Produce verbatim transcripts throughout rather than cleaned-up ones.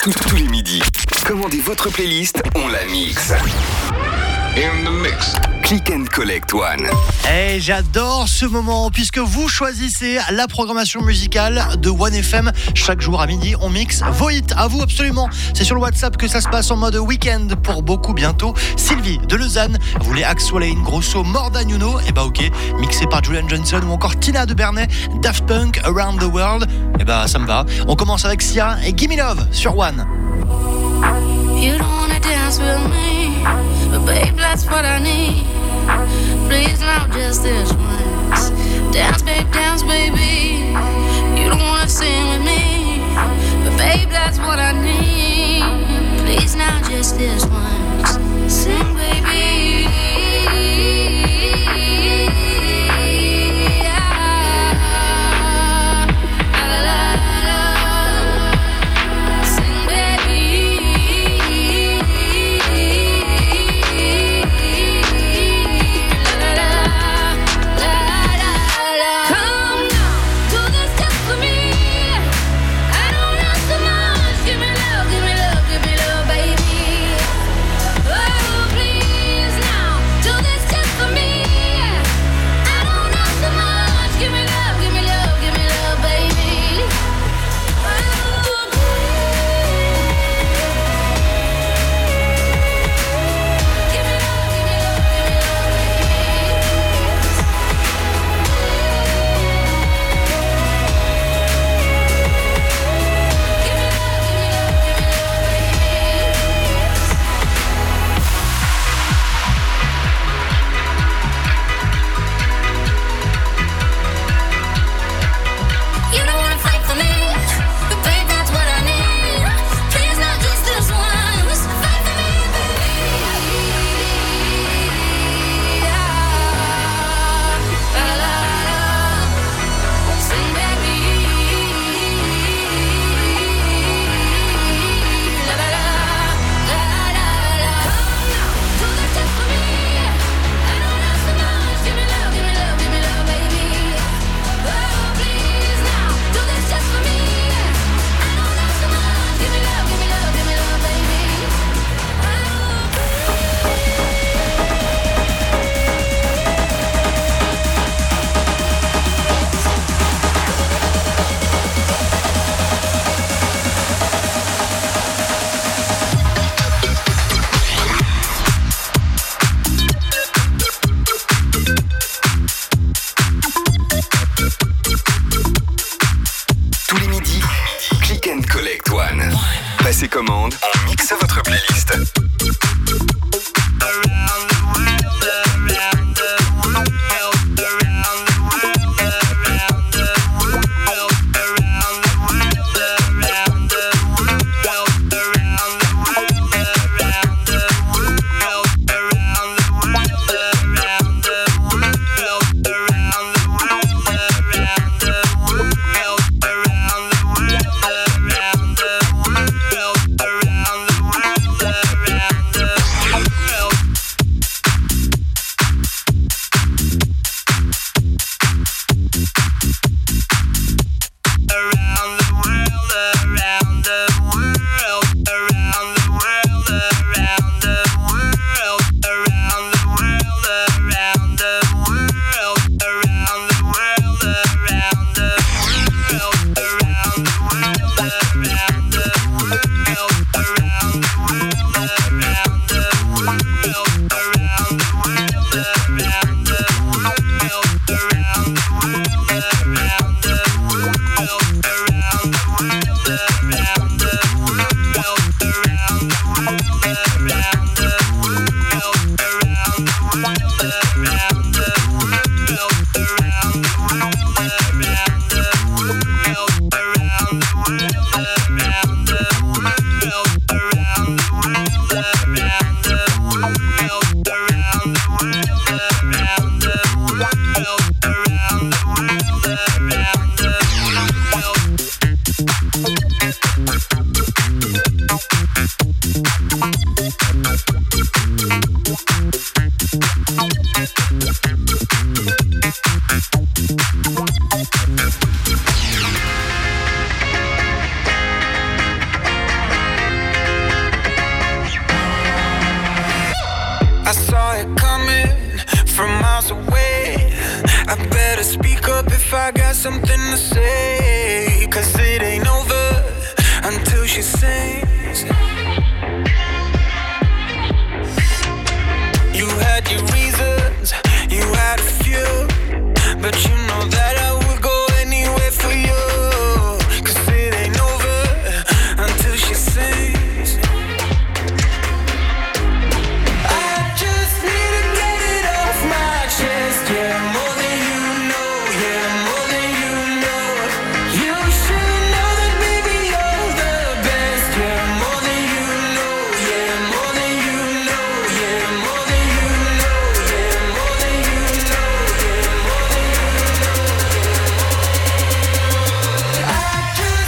Tous les midis, commandez votre playlist, on la mixe. In the mix. Click and Collect One. Et j'adore ce moment puisque vous choisissez la programmation musicale de One F M. Chaque jour à midi, on mixe vos hits. À vous absolument. C'est sur le WhatsApp que ça se passe en mode week-end pour beaucoup bientôt. Sylvie de Lausanne voulait Axwell Lane, Grosso, More Than You Know. Et bah ok, mixé par Julian Johnson ou encore Tina de Bernay, Daft Punk, Around the World. Et bah ça me va. On commence avec Sia et Gimme Love sur One. You don't wanna dance with me, but babe, that's what I need. Please not just this once. Dance, babe, dance, baby. You don't wanna sing with me, but babe, that's what I need. Please not just this once. Sing, baby. Passez commande, on mixe votre playlist. something to say, 'cause it ain't over until she sings. You had your reasons, you had a few, but you know that I would go anywhere for you. 'Cause it ain't over until she sings. I just need to get it off my chest, yeah, more than you know, yeah, more than you know. You should know that baby you're the best, yeah, more than you know, yeah, more than you know, yeah, more than you know, yeah, more than you know, yeah, more than you know, yeah. I just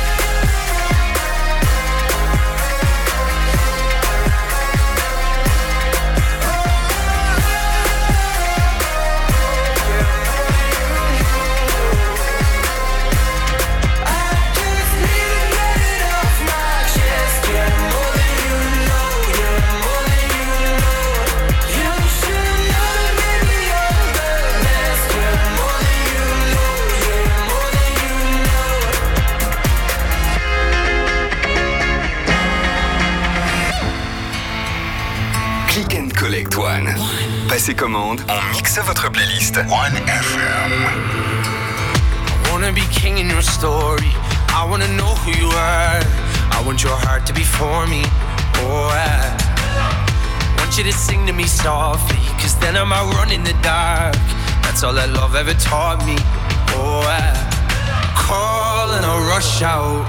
Click and Collect One. Passez commande, on mixe votre playlist. One F M. I wanna be king in your story. I wanna know who you are. I want your heart to be for me. Oh, I want you to sing to me softly, 'cause then I might run in the dark. That's all that love ever taught me. Oh, I call and I rush out,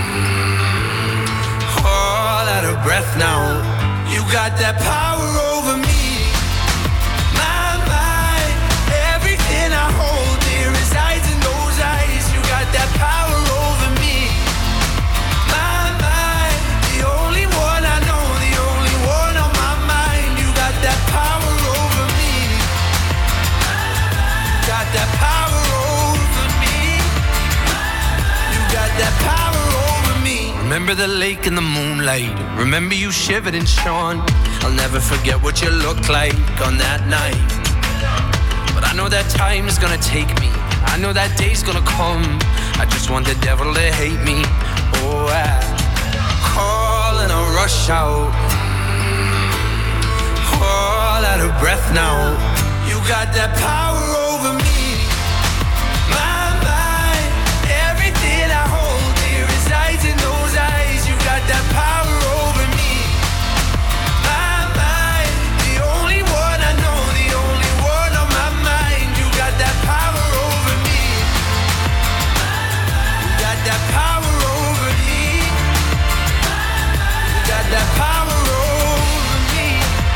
all out of breath now. You got that power over me. My mind, everything I hold dear resides in those eyes. You got that power over me. My mind, the only one I know, the only one on my mind. You got that power over me. You got that power over me. You got that power over me. Remember the lake in the moonlight. Remember you shivered and shone. I'll never forget what you looked like on that night. But I know that time is gonna take me. I know that day's gonna come. I just want the devil to hate me. Oh, I call and I rush out, all out of breath now. You got that power over me. My mind, everything I hold dear resides in those eyes. You got that power over me. My mind, the only one I know, the only one on my mind. You got that power over me. You got that power over me. You got that power over me.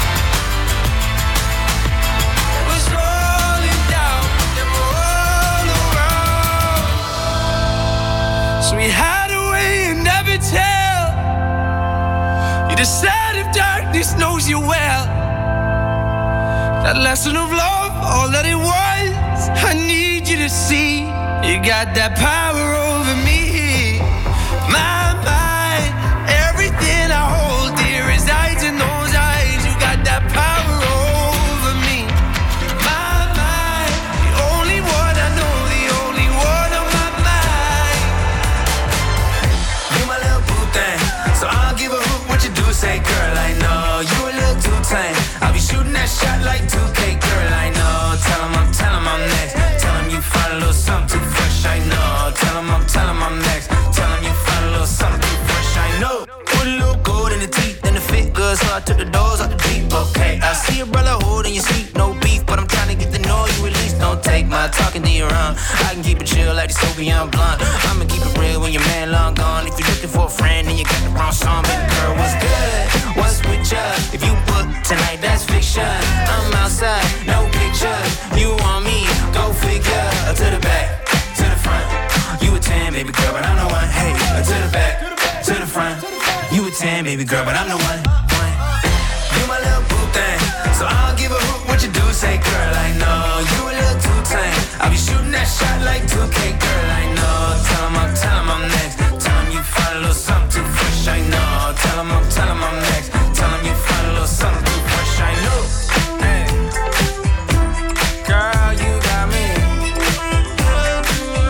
It was rolling down and all around. So we hide away and never tell. You decide if darkness knows you well. That lesson of love, all that it was, I need you to see. You got that power over me. My mind, everything I hold dear resides in those eyes. You got that power over me. My mind, the only one I know, the only one on my mind. You my little boo thing, so I'll give a hoot what you do. Say, girl, I know you a little too tame. I'll be shooting that shot like two K, girl, I know. Tell him I'm, tell him I'm next. Tell him you find a little something too fresh, I know. Tell him I'm, tell him I'm next. Tell him you find a little something too fresh, I know. Put a little gold in the teeth and the fit good, so I took the doors out the Jeep, okay. I see a brother holding your seat, no beef, but I'm trying to get the know you at least. Don't take my talking to your own. I can keep it chill like the Soviet blunt. I'ma keep it real when your man long gone. If you're looking for a friend and you got the wrong song, baby girl, what's good? What's with ya? If you book tonight, that's fiction. I'm outside, no pictures. You want me? Go figure. To the back, to the front. You a ten, baby girl, but I'm the one. Hey, to the back, to the front. You a ten, baby girl, but I'm the one. one. You my little boo thing, so I'll give a hoot what you do. Say, girl, I know you a little too tame. I'll be shooting that shot like two K, girl, I know. Tell him I'm, tell him I'm next. Tell him you find a little something too fresh, I know. Tell him I'm, tell him I'm next. Tell him you find a little something too fresh, I know. Hey. Girl, you got me.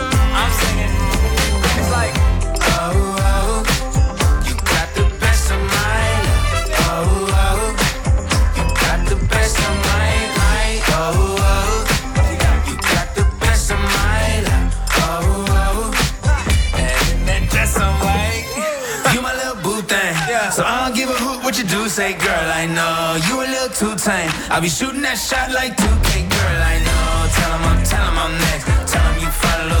what you do, say, girl, I know you a little too tame. I'll be shooting that shot like two K, girl, I know. Tell him I'm, tell him I'm next. Tell him you follow